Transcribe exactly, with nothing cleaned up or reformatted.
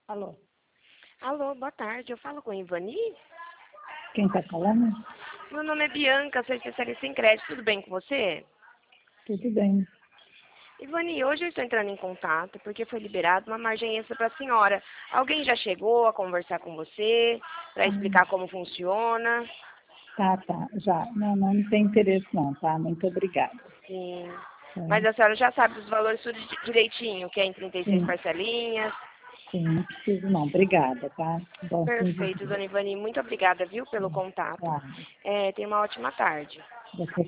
Alô? Alô, boa tarde. Eu falo com a Ivani? Quem está falando? Meu nome é Bianca, sou especialista em crédito. Tudo bem com você? Tudo bem. Ivani, hoje eu estou entrando em contato porque foi liberada uma margem extra para a senhora. Alguém já chegou a conversar com você para Hum, explicar como funciona? tá, tá, já. Não, não, não tem interesse não, tá? Muito obrigada. Sim. Tá? Mas a senhora já sabe dos valores tudo di- direitinho, que é em trinta e seis Sim, parcelinhas. sim, não preciso não. Obrigada, tá? Bom fim de Perfeito, dia. dona Ivani. Muito obrigada, viu, pelo Sim, contato. claro. É, tenha uma ótima tarde. Você